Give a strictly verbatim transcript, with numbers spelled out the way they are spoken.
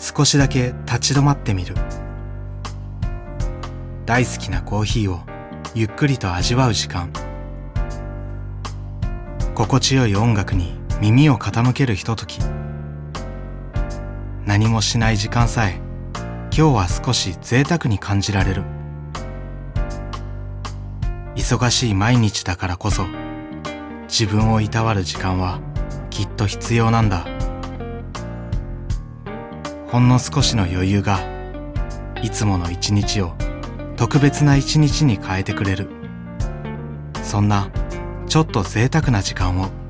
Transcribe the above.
少しだけ立ち止まってみる。大好きなコーヒーをゆっくりと味わう時間。心地よい音楽に耳を傾けるひととき。何もしない時間さえ今日は少し贅沢に感じられる。忙しい毎日だからこそ自分をいたわる時間はきっと必要なんだ。ほんの少しの余裕がいつもの一日を特別な一日に変えてくれる。そんなちょっと贅沢な時間を